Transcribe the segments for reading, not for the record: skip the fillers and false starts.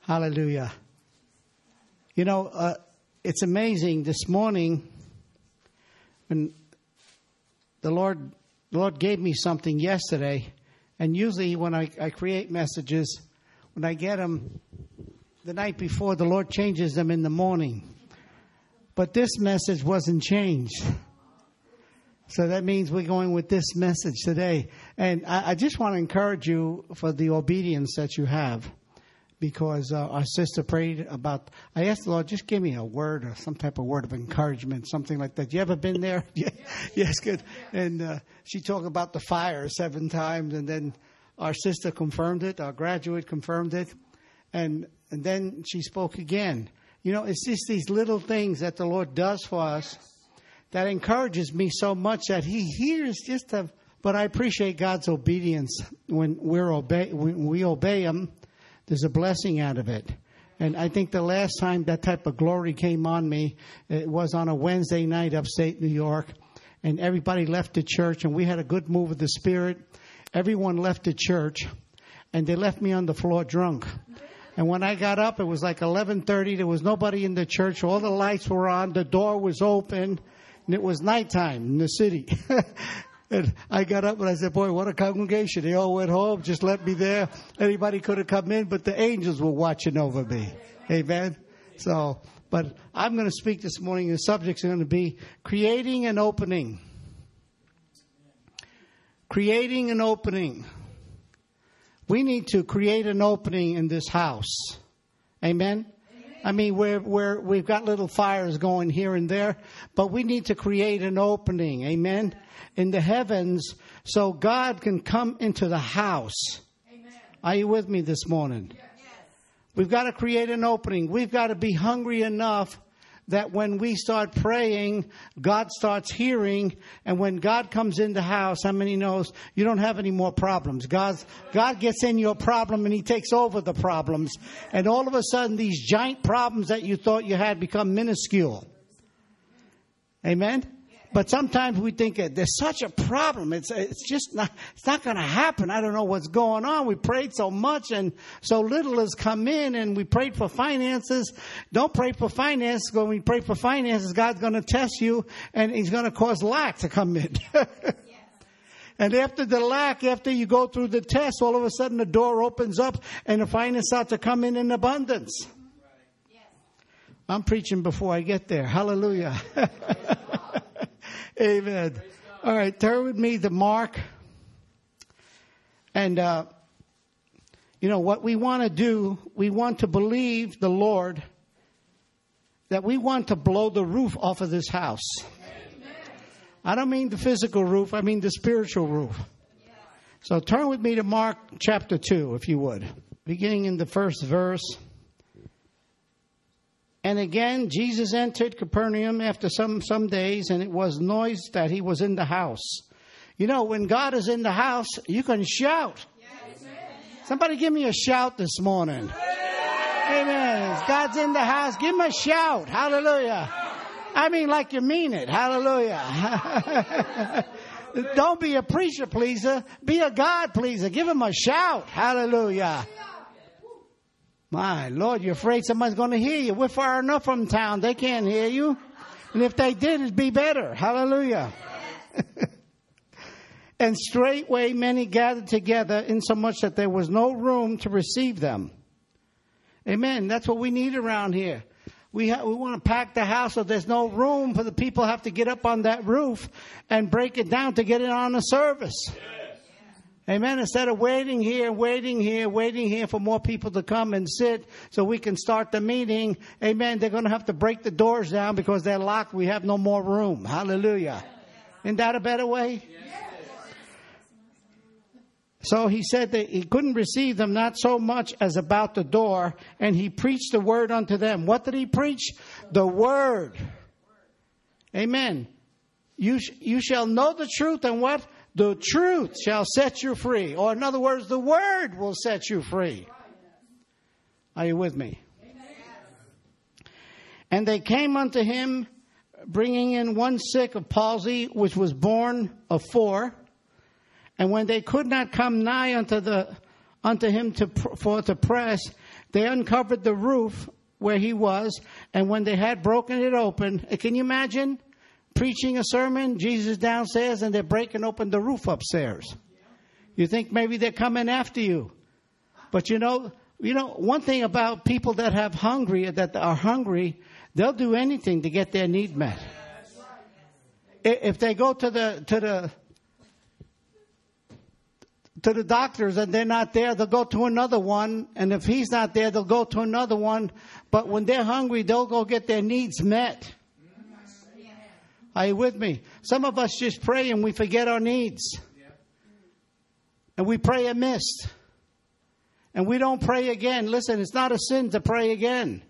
Hallelujah. You know, it's amazing this morning when the Lord gave me something yesterday. And usually when I create messages, when I get them the night before, the Lord changes them in the morning. But this message wasn't changed. So that means we're going with this message today. And I just want to encourage you for the obedience that you have. Because our sister prayed about, I asked the Lord, just give me a word or some type of word of encouragement, something like that. You ever been there? Yeah. Yes, good. And she talked about the fire 7 times, and then our sister confirmed it, our graduate confirmed it, and then she spoke again. You know, it's just these little things that the Lord does for us that encourages me so much that He hears but I appreciate God's obedience when we obey Him. There's a blessing out of it. And I think the last time that type of glory came on me, it was on a Wednesday night upstate New York. And everybody left the church, and we had a good move of the Spirit. Everyone left the church, and they left me on the floor drunk. And when I got up, it was like 11:30. There was nobody in the church. All the lights were on. The door was open. And it was nighttime in the city. And I got up and I said, boy, what a congregation. They all went home, just left me there. Anybody could have come in, but the angels were watching over me. Amen. So, but I'm going to speak this morning. The subject's going to be creating an opening. Creating an opening. We need to create an opening in this house. Amen. I mean, we've got little fires going here and there, but we need to create an opening. Amen. In the heavens, so God can come into the house. Amen. Are you with me this morning? Yes. We've got to create an opening. We've got to be hungry enough that when we start praying, God starts hearing. And when God comes in the house, how many knows you don't have any more problems? God gets in your problem and He takes over the problems. And all of a sudden, these giant problems that you thought you had become minuscule. Amen? But sometimes we think there's such a problem. It's not going to happen. I don't know what's going on. We prayed so much and so little has come in, and we prayed for finances. Don't pray for finances. When we pray for finances, God's going to test you, and He's going to cause lack to come in. And after the lack, after you go through the test, all of a sudden the door opens up and the finances start to come in abundance. I'm preaching before I get there. Hallelujah. Amen. All right, turn with me to Mark. And, what we want to do, we want to believe the Lord that we want to blow the roof off of this house. Amen. I don't mean the physical roof, I mean the spiritual roof. Yes. So turn with me to Mark chapter 2, if you would. Beginning in the first verse. And again, Jesus entered Capernaum after some days, and it was noise that He was in the house. You know, when God is in the house, you can shout. Yes. Somebody give me a shout this morning. Amen. God's in the house. Give Him a shout. Hallelujah. I mean, like you mean it. Hallelujah. Don't be a preacher pleaser. Be a God pleaser. Give Him a shout. Hallelujah. My Lord, you're afraid somebody's going to hear you. We're far enough from town. They can't hear you. And if they did, it'd be better. Hallelujah. And straightway many gathered together, insomuch that there was no room to receive them. Amen. That's what we need around here. We want to pack the house so there's no room for the people have to get up on that roof and break it down to get it on the service. Amen. Instead of waiting here for more people to come and sit so we can start the meeting. Amen. They're going to have to break the doors down because they're locked. We have no more room. Hallelujah. Isn't that a better way? Yes. So He said that He couldn't receive them, not so much as about the door. And He preached the word unto them. What did He preach? The word. Amen. You shall know the truth, and what? The truth shall set you free. Or in other words, the word will set you free. Are you with me? And they came unto Him, bringing in one sick of palsy, which was born of 4. And when they could not come nigh unto unto him for to press, they uncovered the roof where he was, and when they had broken it open, can you imagine preaching a sermon, Jesus downstairs, and they're breaking open the roof upstairs? You think maybe they're coming after you. But you know, one thing about people that are hungry, they'll do anything to get their need met. If they go to the doctors and they're not there, they'll go to another one. And if he's not there, they'll go to another one. But when they're hungry, they'll go get their needs met. Are you with me? Some of us just pray and we forget our needs. And we pray amiss. And we don't pray again. Listen, it's not a sin to pray again.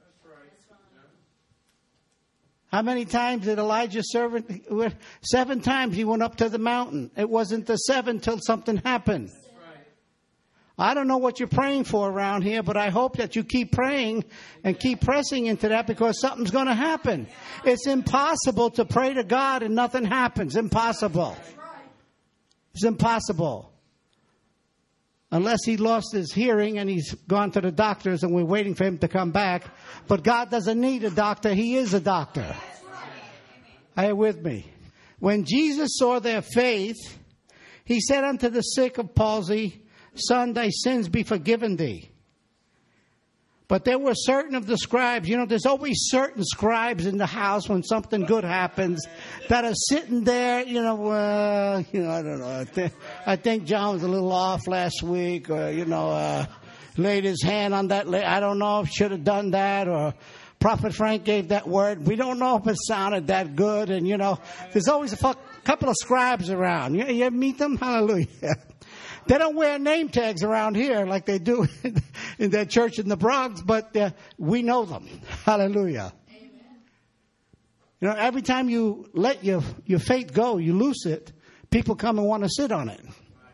How many times did Elijah's servant? 7 times he went up to the mountain. It wasn't the 7 till something happened. I don't know what you're praying for around here, but I hope that you keep praying and keep pressing into that, because something's going to happen. It's impossible to pray to God and nothing happens. Impossible. It's impossible. Unless he lost his hearing and he's gone to the doctors and we're waiting for him to come back. But God doesn't need a doctor. He is a doctor. Are you with me? When Jesus saw their faith, he said unto the sick of palsy, Son, thy sins be forgiven thee. But there were certain of the scribes, there's always certain scribes in the house when something good happens that are sitting there, I don't know. I think John was a little off last week, or, laid his hand on that. I don't know if should have done that, or Prophet Frank gave that word. We don't know if it sounded that good. And, there's always a couple of scribes around. You ever meet them? Hallelujah. They don't wear name tags around here like they do in that church in the Bronx, but we know them. Hallelujah. Amen. Every time you let your faith go, you loose it, people come and want to sit on it.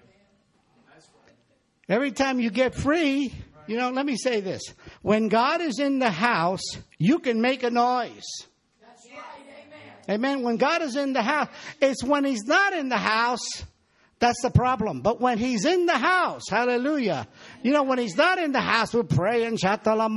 Every time you get free, let me say this. When God is in the house, you can make a noise. That's right. Amen. When God is in the house, it's when he's not in the house that's the problem. But when he's in the house, hallelujah. When he's not in the house, we're praying. I gotta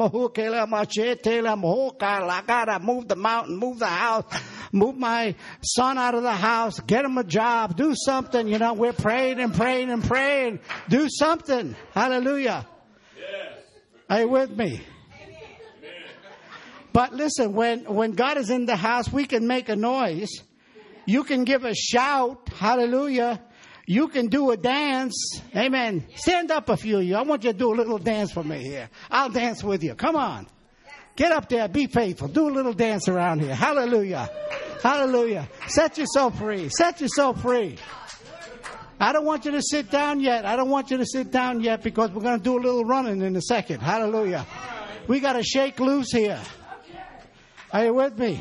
move the mountain, move the house, move my son out of the house, get him a job, do something. We're praying and praying and praying. Do something. Hallelujah. Yes. Are you with me? Amen. But listen, when God is in the house, we can make a noise. You can give a shout. Hallelujah. You can do a dance. Amen. Stand up, a few of you. I want you to do a little dance for me here. I'll dance with you. Come on. Get up there. Be faithful. Do a little dance around here. Hallelujah. Hallelujah. Set yourself free. Set yourself free. I don't want you to sit down yet. I don't want you to sit down yet, because we're going to do a little running in a second. Hallelujah. We got to shake loose here. Are you with me?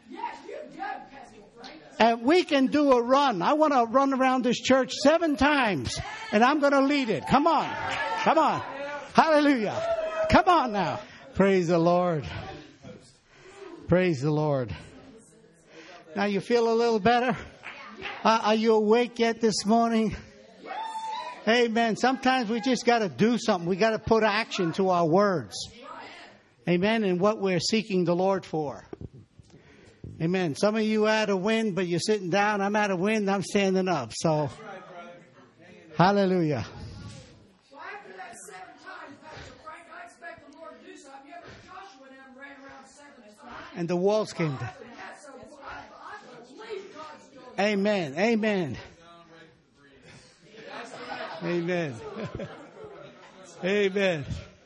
And we can do a run. I want to run around this church 7 times. And I'm going to lead it. Come on. Come on. Hallelujah. Come on now. Praise the Lord. Praise the Lord. Now you feel a little better? Are you awake yet this morning? Amen. Sometimes we just got to do something. We got to put action to our words. Amen. And what we're seeking the Lord for. Amen. Some of you out of wind, but you're sitting down. I'm out of wind. I'm standing up. So, hallelujah. Well, after that 7 times, Pastor Frank, I expect the Lord to do something. You ever Joshua and them ran around 7 times. And the walls came down. So I believe God's doing it. Amen. Amen. Amen. Amen.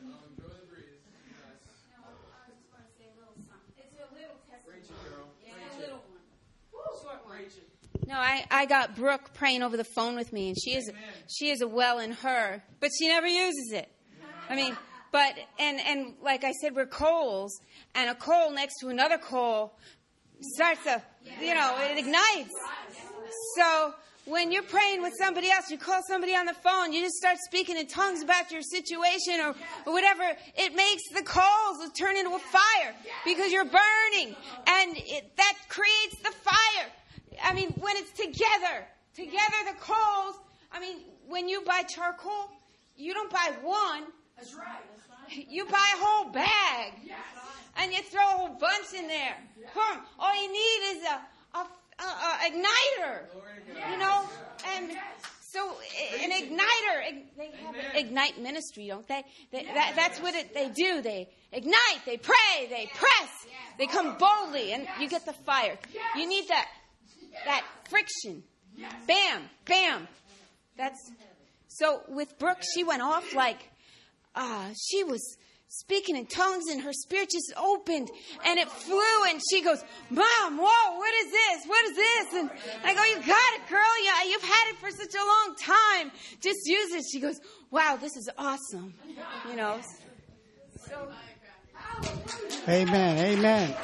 No, I got Brooke praying over the phone with me, and she is a well in her, but she never uses it. I mean, but and like I said, we're coals, and a coal next to another coal starts to, it ignites. So when you're praying with somebody else, you call somebody on the phone, you just start speaking in tongues about your situation or whatever. It makes the coals turn into a fire because you're burning, and that creates the fire. I mean, when it's together the coals, when you buy charcoal, you don't buy one. That's right. You buy a whole bag. Yes. And you throw a whole bunch in there. Boom. All you need is a igniter. You know? And so an igniter, they have an Ignite ministry, don't they? That's what they do. They ignite, they pray, they press, they come boldly, and you get the fire. You need that friction. Bam, bam. So with Brooke, she went off like she was speaking in tongues, and her spirit just opened, and it flew, and she goes, Mom, whoa, what is this? What is this? And I go, you got it, girl. Yeah, you've had it for such a long time. Just use it. She goes, wow, this is awesome. You know. So, Amen. Amen.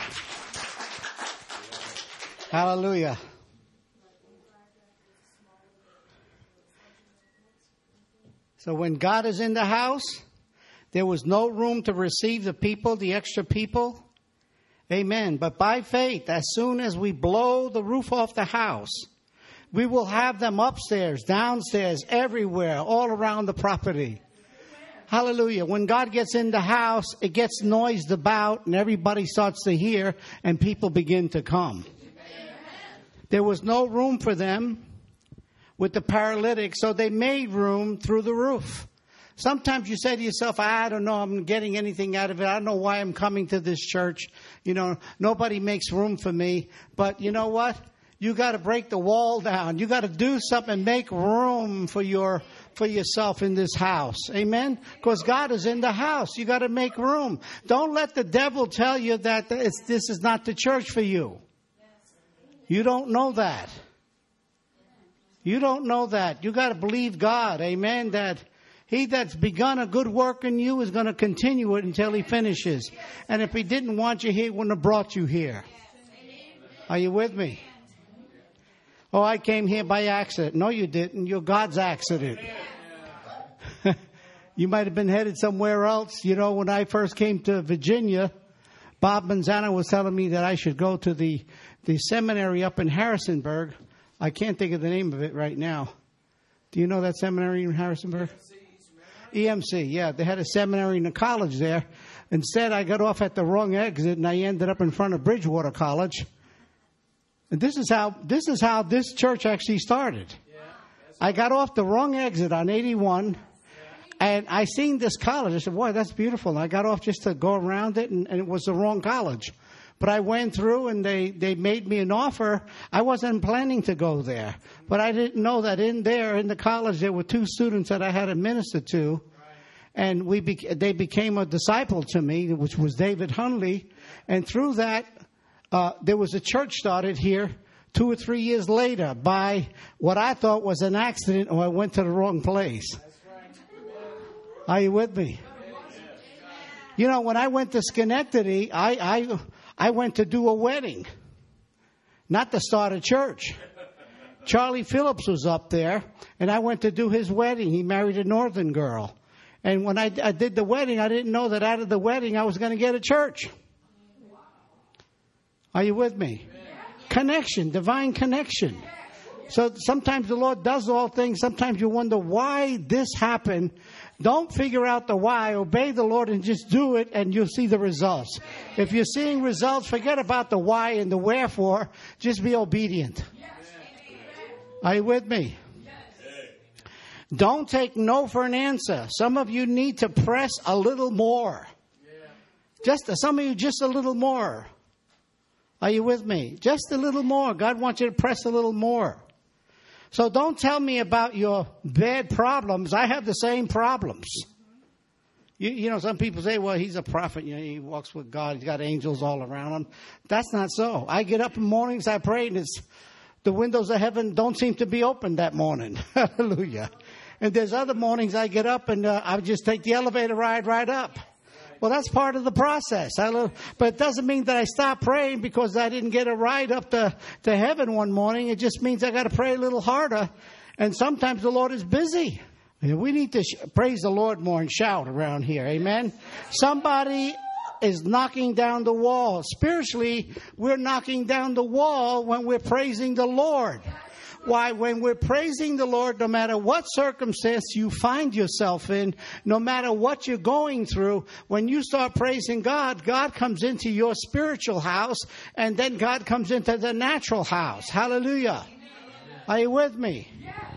Hallelujah. So when God is in the house, there was no room to receive the people, the extra people. Amen. But by faith, as soon as we blow the roof off the house, we will have them upstairs, downstairs, everywhere, all around the property. Hallelujah. When God gets in the house, it gets noised about, and everybody starts to hear, and people begin to come. There was no room for them with the paralytic, so they made room through the roof. Sometimes you say to yourself, I don't know, I'm getting anything out of it. I don't know why I'm coming to this church. You know, nobody makes room for me. But you know what? You got to break the wall down. You got to do something, make room for yourself in this house. Amen? Because God is in the house. You got to make room. Don't let the devil tell you that this is not the church for you. You don't know that. You don't know that. You got to believe God. Amen? That He that's begun a good work in you is going to continue it until He finishes. And if He didn't want you here, He wouldn't have brought you here. Are you with me? Oh, I came here by accident. No, you didn't. You're God's accident. You might have been headed somewhere else. You know, when I first came to Virginia, Bob Manzano was telling me that I should go to the seminary up in Harrisonburg. I can't think of the name of it right now. Do you know that seminary in Harrisonburg? EMC, yeah. They had a seminary in a college there. Instead, I got off at the wrong exit, and I ended up in front of Bridgewater College. And this is how this church actually started. I got off the wrong exit on 81, and I seen this college. I said, boy, that's beautiful. And I got off just to go around it, and it was the wrong college. But I went through, and they made me an offer. I wasn't planning to go there. But I didn't know that in the college, there were 2 students that I had to minister to. And they became a disciple to me, which was David Hunley. And through that, there was a church started here 2 or 3 years later by what I thought was an accident, or I went to the wrong place. Are you with me? You know, when I went to Schenectady, I went to do a wedding, not to start a church. Charlie Phillips was up there, and I went to do his wedding. He married a northern girl. And when I did the wedding, I didn't know that out of the wedding I was going to get a church. Are you with me? Connection, divine connection. So sometimes the Lord does all things. Sometimes you wonder why this happened. Don't figure out the why. Obey the Lord and just do it, and you'll see the results. If you're seeing results, forget about the why and the wherefore. Just be obedient. Are you with me? Don't take no for an answer. Some of you need to press a little more. Some of you just a little more. Are you with me? Just a little more. God wants you to press a little more. So don't tell me about your bad problems. I have the same problems. You know, some people say, well, he's a prophet. You know, he walks with God. He's got angels all around him. That's not so. I get up in the mornings, I pray, and the windows of heaven don't seem to be open that morning. Hallelujah. And there's other mornings I get up and I just take the elevator ride right up. Well, that's part of the process. But it doesn't mean that I stop praying because I didn't get a ride up to heaven one morning. It just means I got to pray a little harder. And sometimes the Lord is busy. We need to praise the Lord more and shout around here. Amen. Somebody is knocking down the wall. Spiritually, we're knocking down the wall when we're praising the Lord. Why, when we're praising the Lord, no matter what circumstance you find yourself in, no matter what you're going through, when you start praising God, God comes into your spiritual house, and then God comes into the natural house. Hallelujah. Are you with me?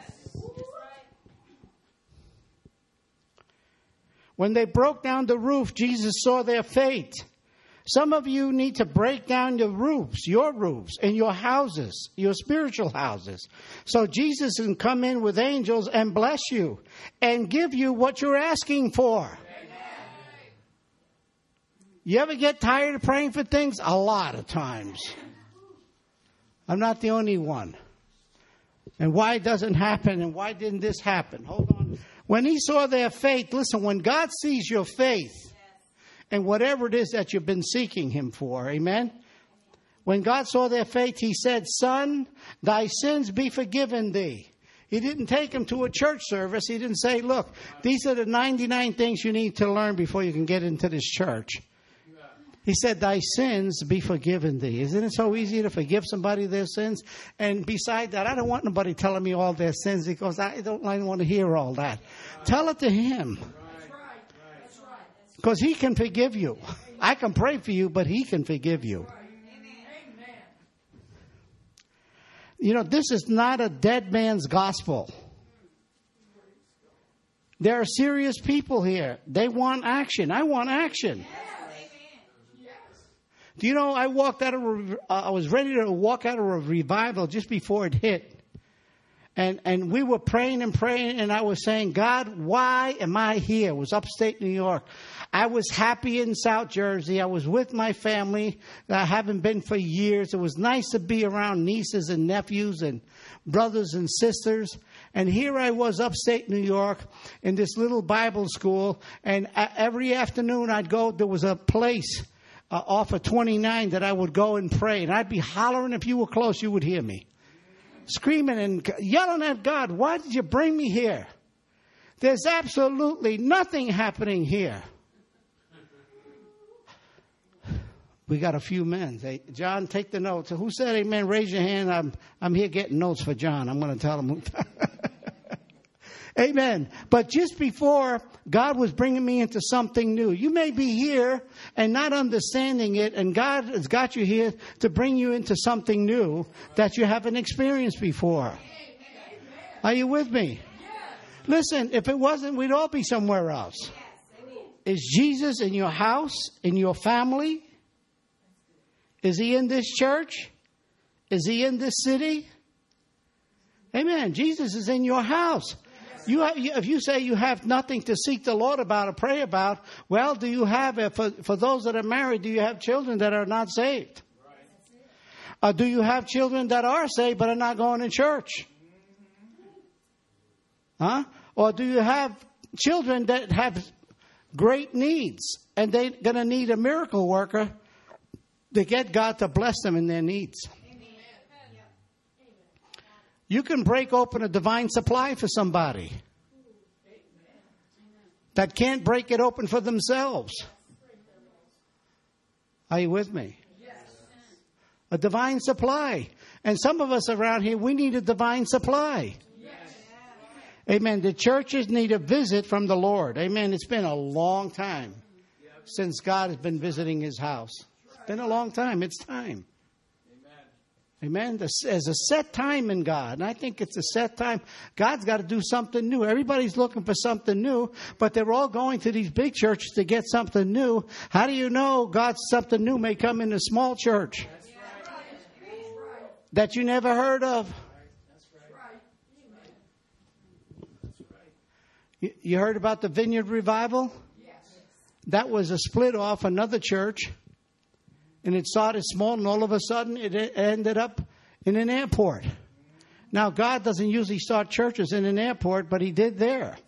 When they broke down the roof, Jesus saw their fate. Some of you need to break down your roofs in your houses, your spiritual houses. So Jesus can come in with angels and bless you and give you what you're asking for. Amen. You ever get tired of praying for things? A lot of times. I'm not the only one. And why it doesn't happen, and why didn't this happen? Hold on. When he saw their faith, listen, when God sees your faith, and whatever it is that you've been seeking him for, amen? When God saw their faith, he said, son, thy sins be forgiven thee. He didn't take him to a church service. He didn't say, look, these are the 99 things you need to learn before you can get into this church. He said, thy sins be forgiven thee. Isn't it so easy to forgive somebody their sins? And beside that, I don't want nobody telling me all their sins because I don't want to hear all that. Tell it to him. Because he can forgive you. I can pray for you, but he can forgive you. You know, this is not a dead man's gospel. There are serious people here. They want action. I want action. Do you know, I was ready to walk out of a revival just before it hit. And we were praying, and I was saying, God, why am I here? It was upstate New York. I was happy in South Jersey. I was with my family that I haven't been for years. It was nice to be around nieces and nephews and brothers and sisters. And here I was upstate New York in this little Bible school. And every afternoon I'd go, there was a place off of 29 that I would go and pray. And I'd be hollering. If you were close, you would hear me. Screaming and yelling at God, why did you bring me here? There's absolutely nothing happening here. We got a few men. Hey, John, take the notes. Who said amen? Raise your hand. I'm here getting notes for John. I'm going to tell him. Amen. But just before, God was bringing me into something new. You may be here and not understanding it, and God has got you here to bring you into something new that you haven't experienced before. Are you with me? Listen, if it wasn't, we'd all be somewhere else. Is Jesus in your house, in your family? Is he in this church? Is he in this city? Amen. Jesus is in your house. If you say you have nothing to seek the Lord about or pray about, well, do you have, for those that are married, do you have children that are not saved? Or do you have children that are saved but are not going to church? Huh? Or do you have children that have great needs and they're going to need a miracle worker to get God to bless them in their needs? You can break open a divine supply for somebody that can't break it open for themselves. Are you with me? Yes. A divine supply. And some of us around here, we need a divine supply. Yes. Amen. The churches need a visit from the Lord. Amen. It's been a long time since God has been visiting his house. It's been a long time. It's time. Amen. There's a set time in God. And I think it's a set time. God's got to do something new. Everybody's looking for something new, but they're all going to these big churches to get something new. How do you know God's something new may come in a small church that you never heard of? You heard about the Vineyard Revival? That was a split off another church. And it started small, and all of a sudden it ended up in an airport. Now, God doesn't usually start churches in an airport, but he did there.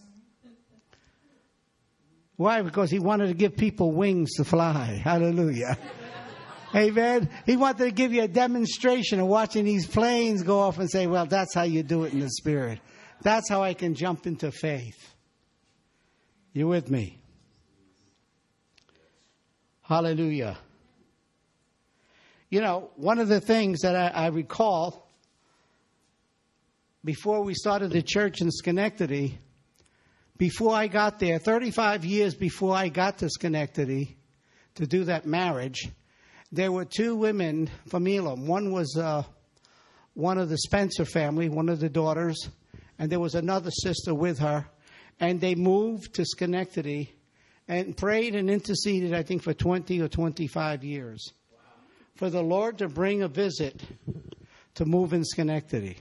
Why? Because he wanted to give people wings to fly. Hallelujah. Amen. He wanted to give you a demonstration of watching these planes go off and say, well, that's how you do it in the Spirit. That's how I can jump into faith. You with me? Hallelujah. You know, one of the things that I recall before we started the church in Schenectady, before I got there, 35 years before I got to Schenectady to do that marriage, there were two women from Elam. One was one of the Spencer family, one of the daughters, and there was another sister with her. And they moved to Schenectady and prayed and interceded, I think, for 20 or 25 years. Wow. For the Lord to bring a visit to move in Schenectady.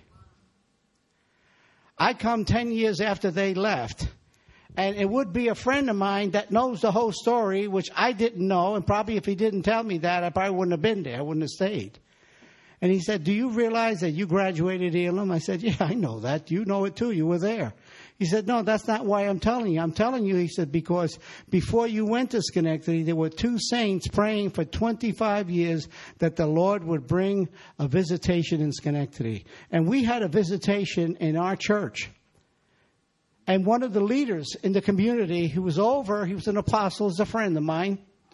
I come 10 years after they left. And it would be a friend of mine that knows the whole story, which I didn't know. And probably if he didn't tell me that, I probably wouldn't have been there. I wouldn't have stayed. And he said, do you realize that you graduated Elam? I said, yeah, I know that. You know it too. You were there. He said, no, that's not why I'm telling you. I'm telling you, he said, because before you went to Schenectady, there were two saints praying for 25 years that the Lord would bring a visitation in Schenectady. And we had a visitation in our church. And one of the leaders in the community who was over, he was an apostle, he's a friend of mine.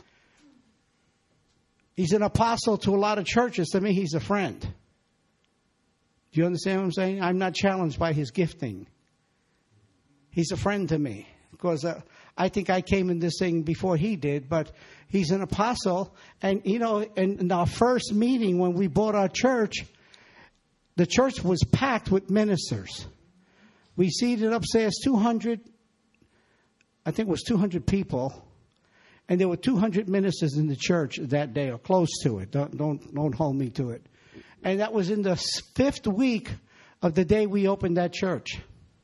He's an apostle to a lot of churches. To me, he's a friend. Do you understand what I'm saying? I'm not challenged by his gifting. He's a friend to me because I think I came in this thing before he did, but he's an apostle. And, you know, in our first meeting when we bought our church, the church was packed with ministers. We seated upstairs 200, I think it was 200 people. And there were 200 ministers in the church that day, or close to it. Don't hold me to it. And that was in the 5th week of the day we opened that church.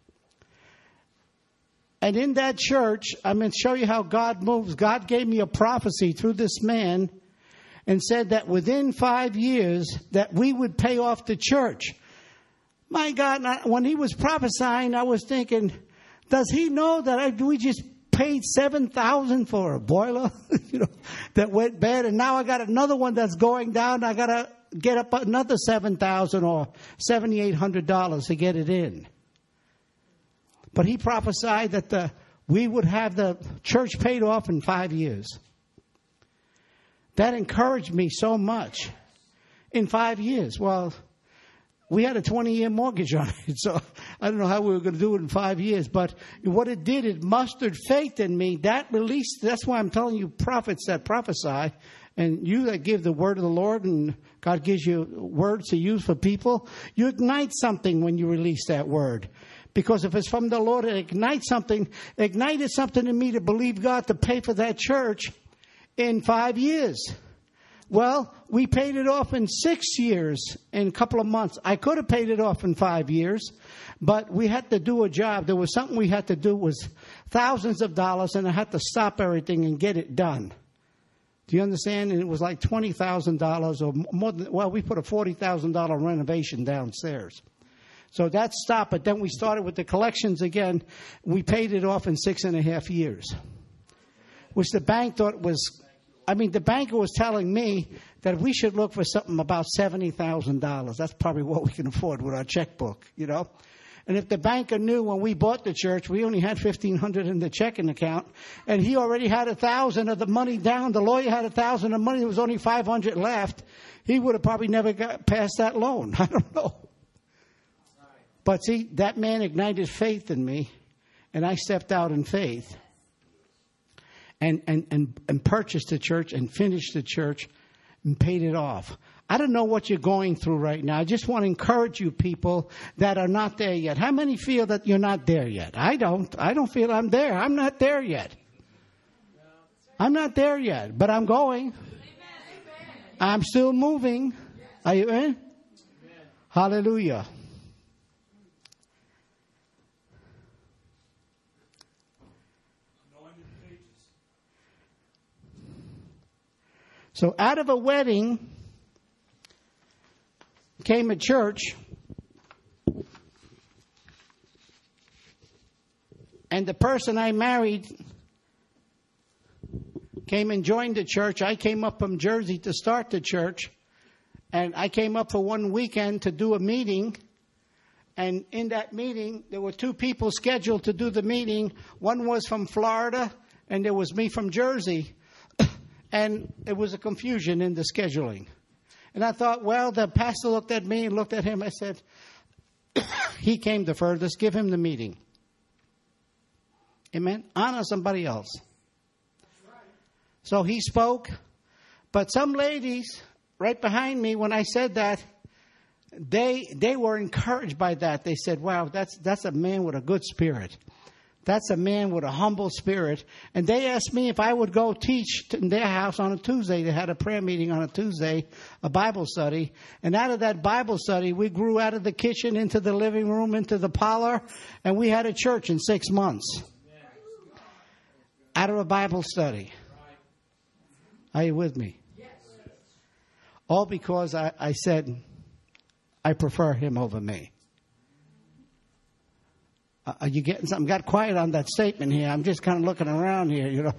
And in that church, I'm going to show you how God moves. God gave me a prophecy through this man and said that within 5 years that we would pay off the church. My God, when he was prophesying, I was thinking, does he know that we just paid $7,000 for a boiler, that went bad, and now I got another one that's going down. I got to get up another $7,000 or $7,800 to get it in. But he prophesied that we would have the church paid off in 5 years. That encouraged me so much. In 5 years, well, we had a 20-year mortgage on it, so I don't know how we were going to do it in 5 years. But what it did, it mustered faith in me. That released, that's why I'm telling you, prophets that prophesy, and you that give the word of the Lord, and God gives you words to use for people, you ignite something when you release that word. Because if it's from the Lord, it ignited something in me to believe God to pay for that church in 5 years. Well, we paid it off in 6 years, in a couple of months. I could have paid it off in 5 years, but we had to do a job. There was something we had to do. It was thousands of dollars, and I had to stop everything and get it done. Do you understand? And it was like $20,000 or more than, well, we put a $40,000 renovation downstairs. So that stopped, but then we started with the collections again. We paid it off in 6.5 years, which the bank thought was, the banker was telling me that we should look for something about $70,000. That's probably what we can afford with our checkbook, And if the banker knew when we bought the church, we only had $1,500 in the checking account, and he already had $1,000 of the money down. The lawyer had $1,000 of money. There was only $500 left. He would have probably never got past that loan. I don't know. But see, that man ignited faith in me, and I stepped out in faith and purchased the church and finished the church and paid it off. I don't know what you're going through right now. I just want to encourage you people that are not there yet. How many feel that you're not there yet? I don't. I don't feel I'm there. I'm not there yet. I'm not there yet, but I'm going. I'm still moving. Are you in? Hallelujah. So out of a wedding came a church, and the person I married came and joined the church. I came up from Jersey to start the church, and I came up for one weekend to do a meeting. And in that meeting, there were two people scheduled to do the meeting. One was from Florida, and there was me from Jersey. And it was a confusion in the scheduling. And I thought, well, the pastor looked at me and looked at him. I said, He came the furthest. Give him the meeting. Amen. Honor somebody else. So he spoke. But some ladies right behind me, when I said that, they were encouraged by that. They said, wow, that's a man with a good spirit. That's a man with a humble spirit. And they asked me if I would go teach in their house on a Tuesday. They had a prayer meeting on a Tuesday, a Bible study. And out of that Bible study, we grew out of the kitchen into the living room, into the parlor. And we had a church in 6 months. Out of a Bible study. Are you with me? All because I said, I prefer him over me. Are you getting something? Got quiet on that statement here. I'm just kind of looking around here, you know.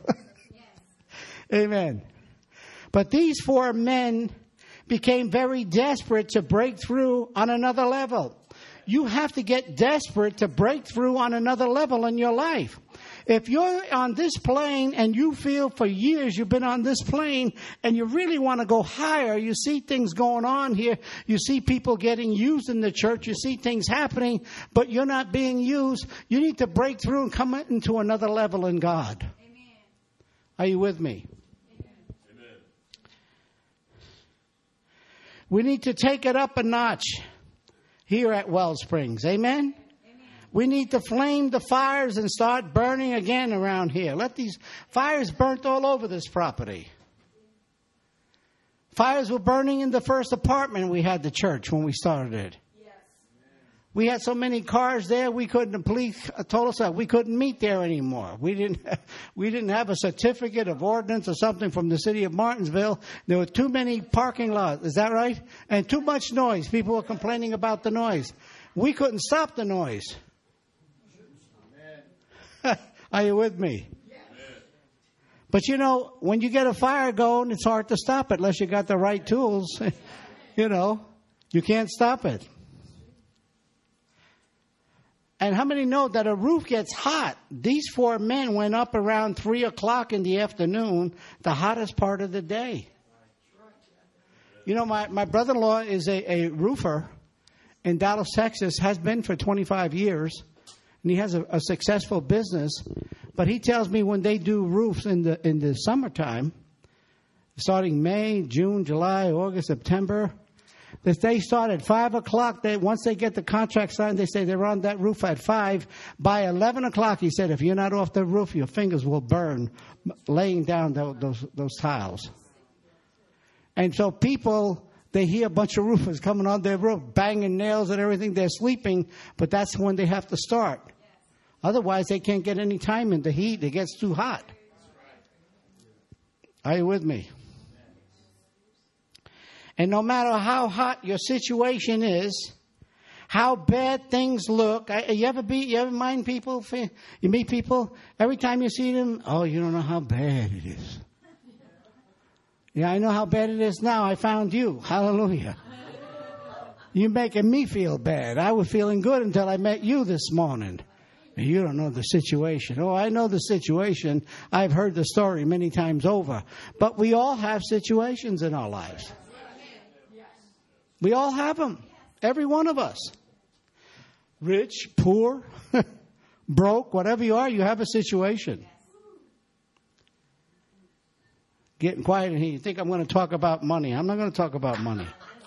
Amen. But these 4 men became very desperate to break through on another level. You have to get desperate to break through on another level in your life. If you're on this plane and you feel for years you've been on this plane and you really want to go higher, you see things going on here, you see people getting used in the church, you see things happening, but you're not being used, you need to break through and come into another level in God. Amen. Are you with me? Amen. We need to take it up a notch here at Wellsprings. Amen? We need to flame the fires and start burning again around here. Let these fires burnt all over this property. Fires were burning in the first apartment we had the church when we started it. Yes. We had so many cars there, the police told us that we couldn't meet there anymore. We didn't have a certificate of ordinance or something from the city of Martinsville. There were too many parking lots. Is that right? And too much noise. People were complaining about the noise. We couldn't stop the noise. Are you with me? Yes. But you know, when you get a fire going, it's hard to stop it unless you got the right tools. You know, you can't stop it. And how many know that a roof gets hot? These 4 men went up around 3 o'clock in the afternoon, the hottest part of the day. You know, my brother-in-law is a roofer in Dallas, Texas, has been for 25 years. And he has a successful business. But he tells me when they do roofs in the summertime, starting May, June, July, August, September, that they start at 5 o'clock. Once they get the contract signed, they say they're on that roof at 5. By 11 o'clock, he said, if you're not off the roof, your fingers will burn laying down those tiles. And so people, they hear a bunch of roofers coming on their roof, banging nails and everything. They're sleeping, but that's when they have to start. Otherwise, they can't get any time in the heat. It gets too hot. Are you with me? And no matter how hot your situation is, how bad things look. You ever mind people? You meet people, every time you see them, oh, you don't know how bad it is. Yeah, I know how bad it is now. I found you. Hallelujah. You're making me feel bad. I was feeling good until I met you this morning. And you don't know the situation. Oh, I know the situation. I've heard the story many times over. But we all have situations in our lives. We all have them. Every one of us. Rich, poor, broke, whatever you are, you have a situation. Getting quiet in here. You think I'm going to talk about money. I'm not going to talk about money.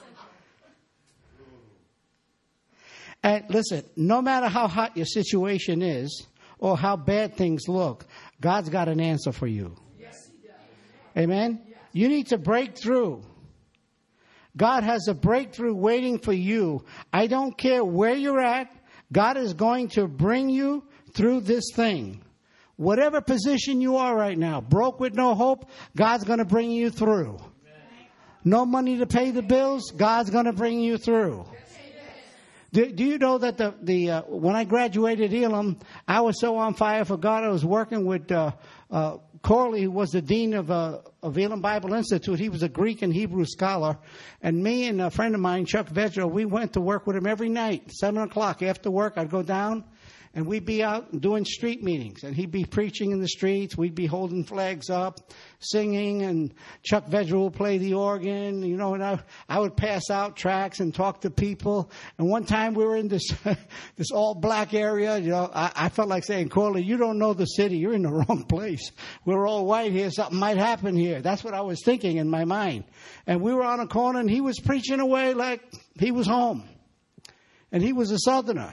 And listen, no matter how hot your situation is or how bad things look, God's got an answer for you. Yes, He does. Amen? Yes. You need to break through. God has a breakthrough waiting for you. I don't care where you're at. God is going to bring you through this thing. Whatever position you are right now, broke with no hope, God's going to bring you through. No money to pay the bills, God's going to bring you through. Do you know that when I graduated Elam, I was so on fire for God. I was working with Corley, who was the dean of Elam Bible Institute. He was a Greek and Hebrew scholar. And me and a friend of mine, Chuck Vedro, we went to work with him every night, 7 o'clock after work. I'd go down And we'd be out doing street meetings. And he'd be preaching in the streets. We'd be holding flags up, singing. And Chuck Vedra would play the organ. You know, and I would pass out tracts and talk to people. And one time we were in this this all-black area. You know, I felt like saying, Corley, you don't know the city. You're in the wrong place. We're all white here. Something might happen here. That's what I was thinking in my mind. And we were on a corner, and he was preaching away like he was home. And he was a Southerner.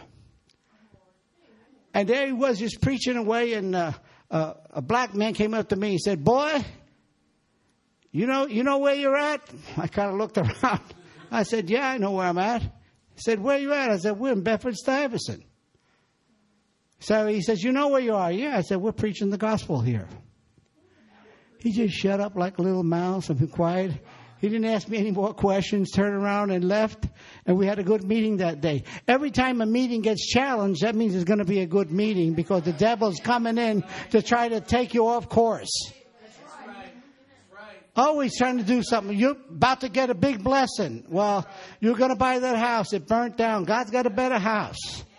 And there he was just preaching away, and a black man came up to me and said, boy, you know where you're at? I kind of looked around. I said, yeah, I know where I'm at. He said, where you at? I said, we're in Bedford-Stuyvesant. So he says, you know where you are? Yeah. I said, we're preaching the gospel here. He just shut up like a little mouse and be quiet. He didn't ask me any more questions, turned around and left, and we had a good meeting that day. Every time a meeting gets challenged, that means it's going to be a good meeting because the devil's coming in to try to take you off course. Always trying to do something. You're about to get a big blessing. Well, you're going to buy that house. It burnt down. God's got a better house.